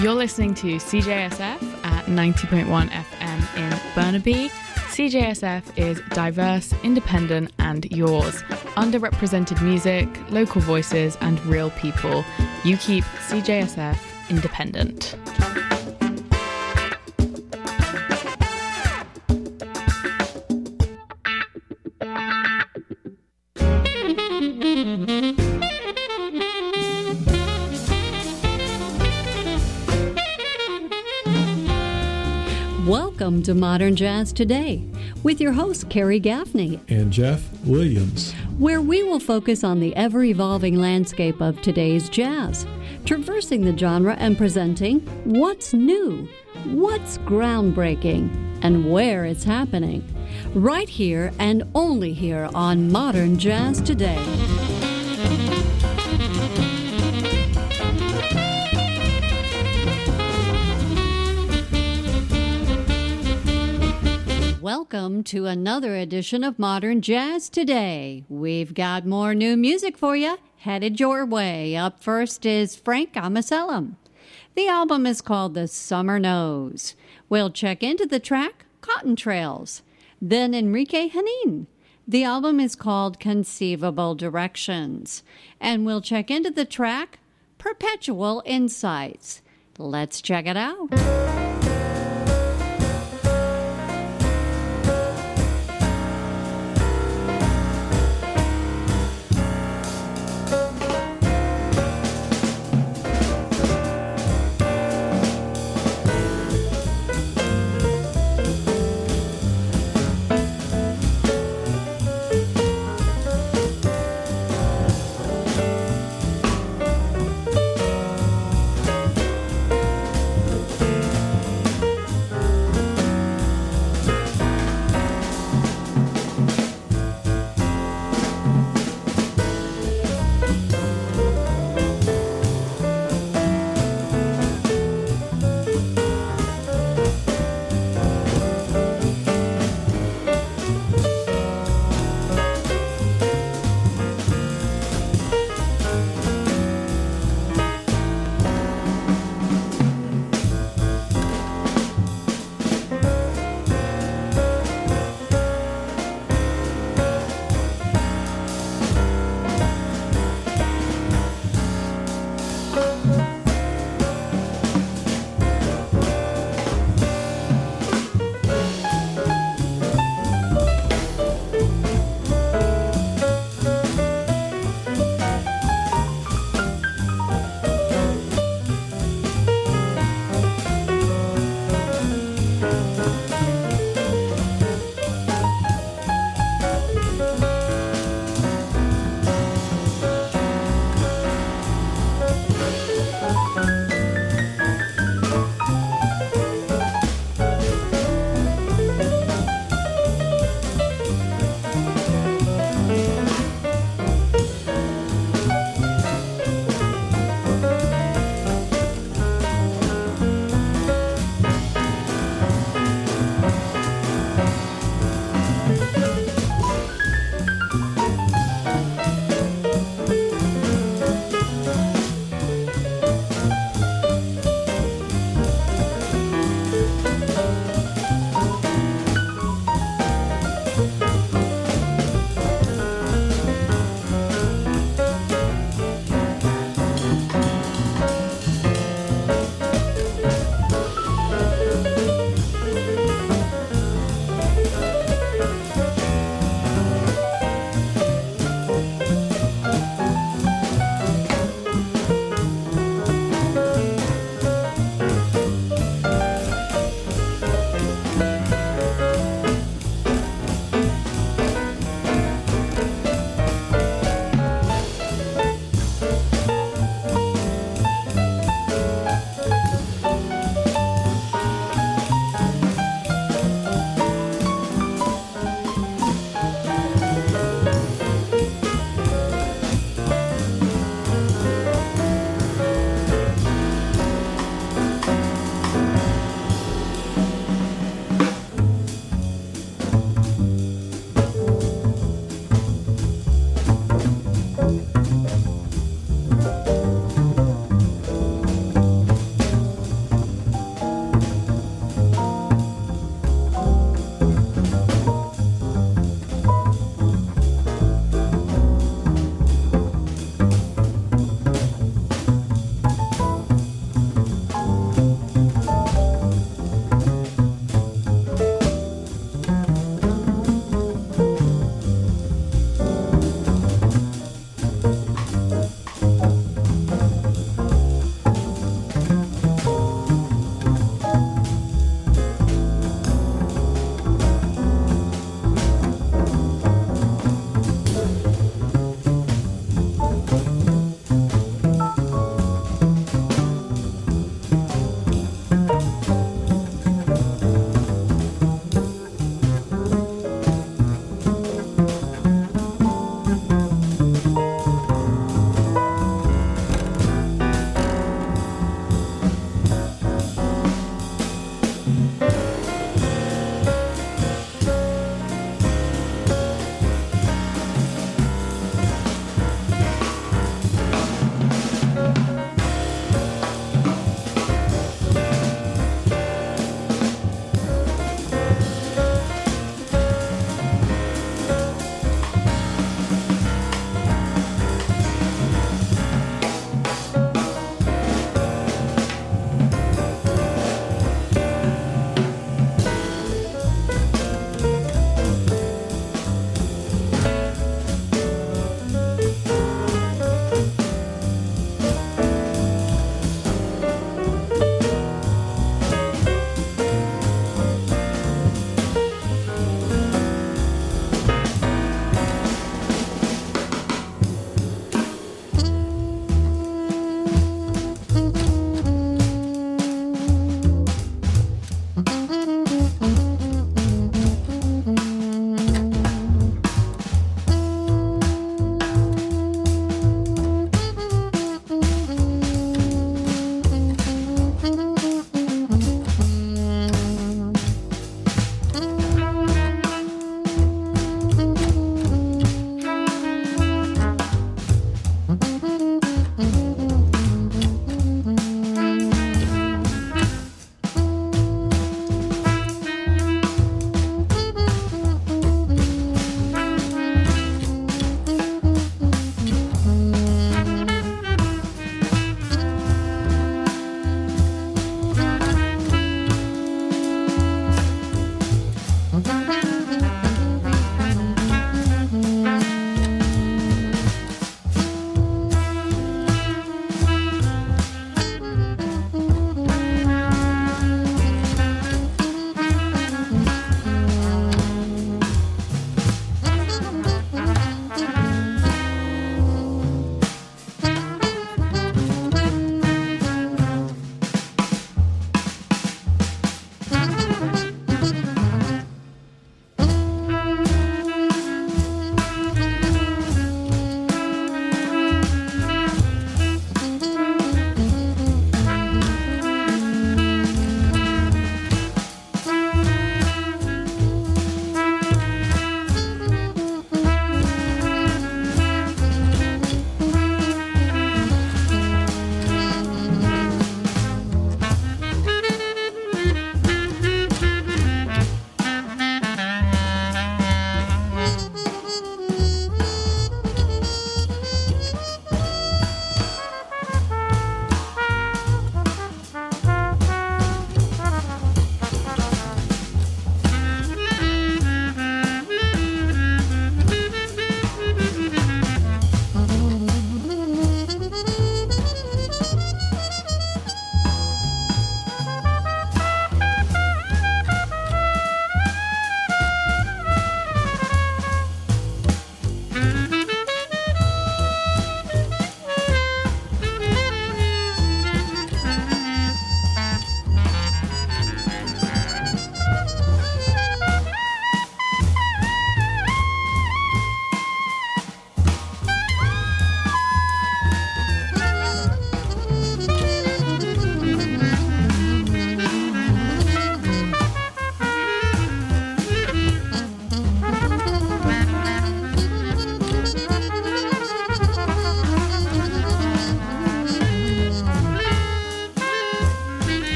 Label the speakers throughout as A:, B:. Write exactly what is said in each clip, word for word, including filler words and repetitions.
A: You're listening to C J S F at ninety point one F M in Burnaby. C J S F is diverse, independent, and yours. Underrepresented music, local voices, and real people. You keep C J S F independent.
B: Welcome to Modern Jazz Today with your host, Carrie Gaffney
C: and Jeff Williams,
B: where we will focus on the ever-evolving landscape of today's jazz, traversing the genre and presenting what's new, what's groundbreaking, and where it's happening, right here and only here on Modern Jazz Today. Welcome to another edition of Modern Jazz Today. We've got more new music for you, headed your way. Up first is Frank Amasalam. The album is called The Summer Knows. We'll check into the track Cotton Trails. Then Enrique Hanin. The album is called Conceivable Directions. And we'll check into the track Perpetual Insights. Let's check it out.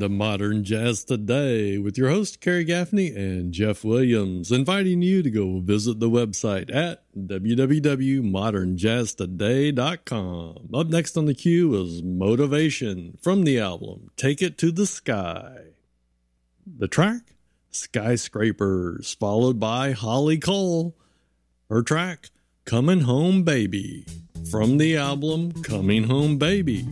C: Modern Jazz Today with your host, Kerry Gaffney and Jeff Williams, inviting you to go visit the website at w w w dot modern jazz today dot com. Up next on the queue is Motivation from the album Take It to the Sky. The track, Skyscrapers, followed by Holly Cole. Her track, Coming Home Baby, from the album Coming Home Baby.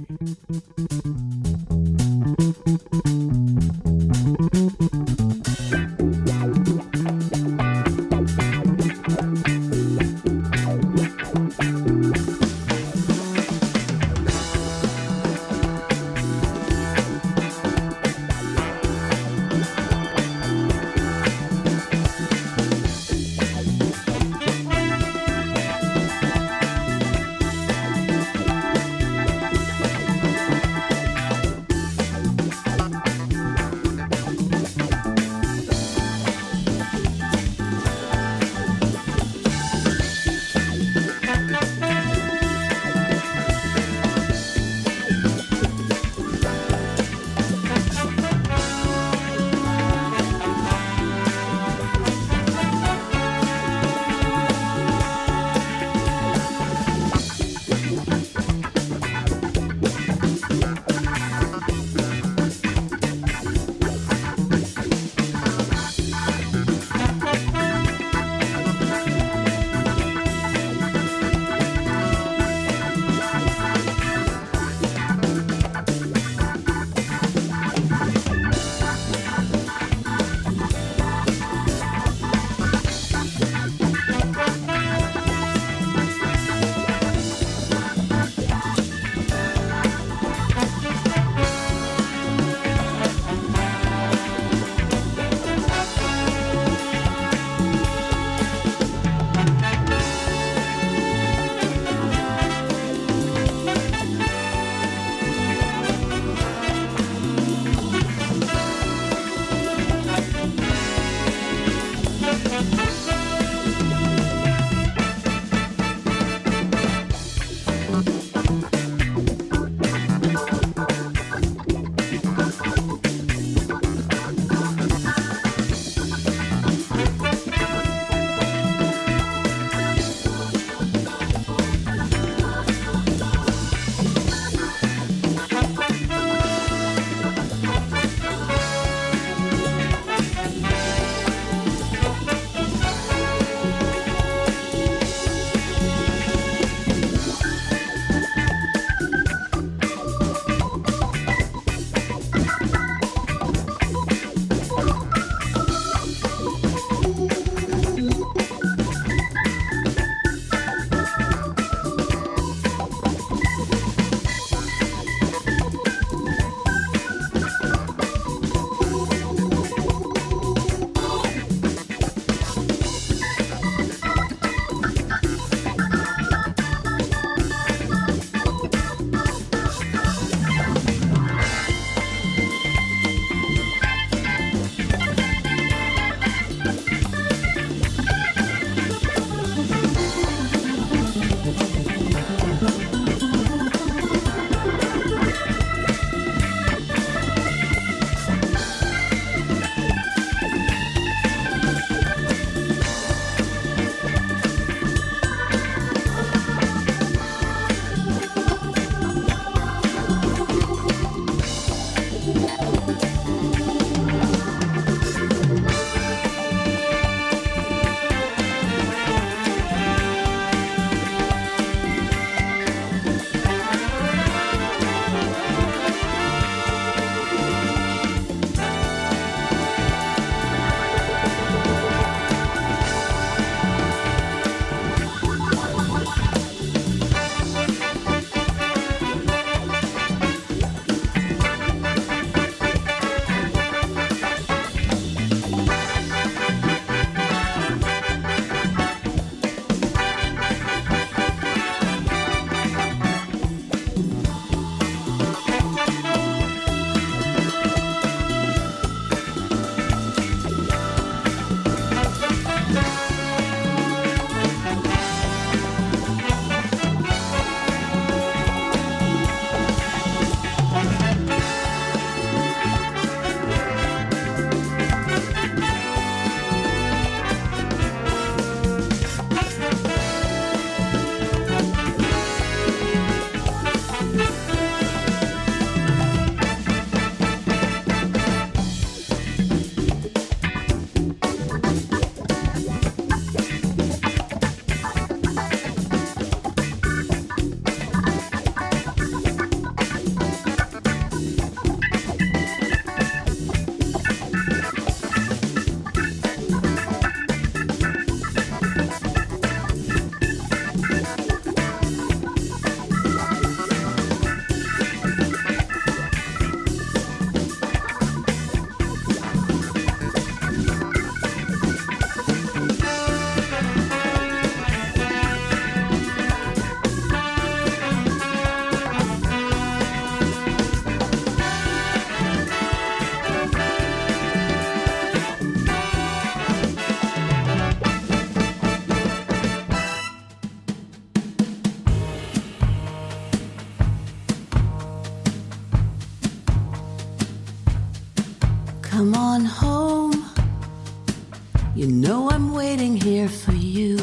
D: Come on home. You know I'm waiting here for you.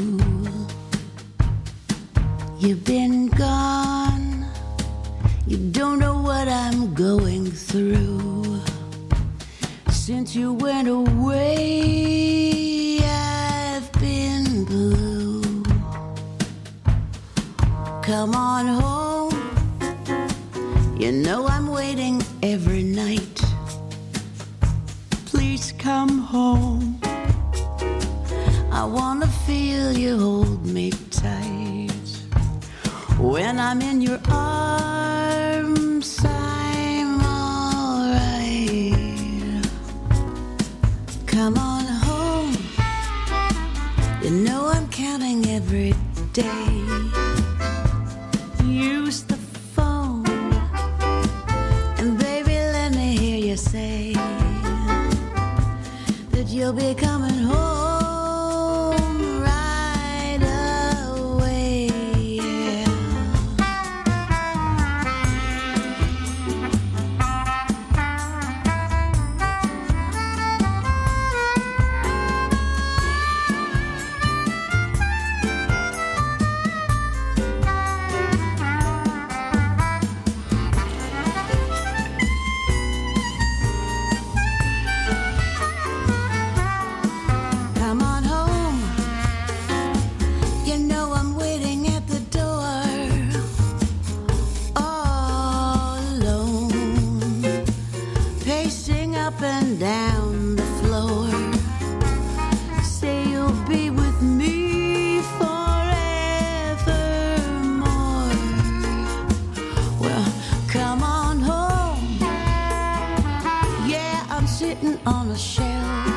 D: You've been gone. You don't know what I'm going through. Since you went away, I've been blue. Come on home. You know I'm waiting every night. Please come home. I wanna feel you hold me tight. When I'm in your arms, I'm alright. Come on home. You know I'm counting every day. Use the phone, and baby, let me hear you say that you'll be coming home right away. Yeah. Come on home. You know I'm waiting at the door, all alone, pacing up and down the floor. Say you'll be with me forevermore. Well, come on home. Yeah, I'm sitting on a shelf.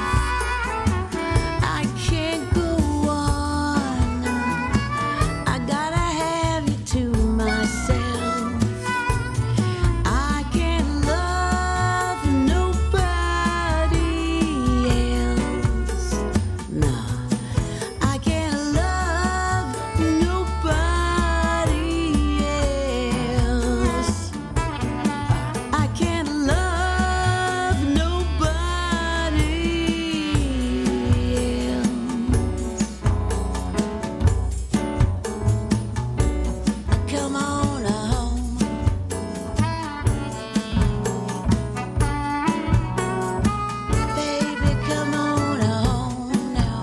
D: I can't go on. I gotta have you to myself. I can't love nobody else. Nah, I can't love nobody else. I can't love nobody else. Come on home. Baby, come on home now.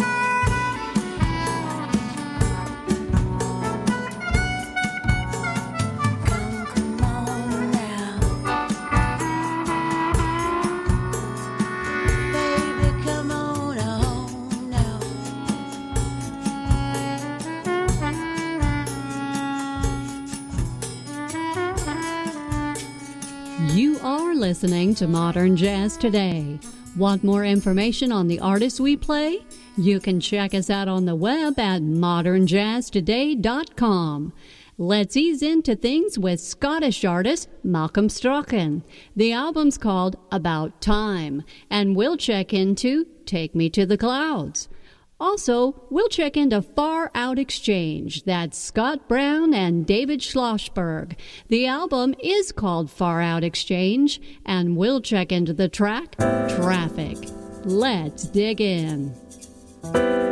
D: Come, come on now. Baby, come on home now.
B: You are listening to Modern Jazz Today. Want more information on the artists we play? You can check us out on the web at modern jazz today dot com. Let's ease into things with Scottish artist Malcolm Strachan. The album's called About Time, and we'll check into Take Me to the Clouds. Also, we'll check into Far Out Exchange. That's Scott Brown and David Schlossberg. The album is called Far Out Exchange, and we'll check into the track Traffic. Let's dig in.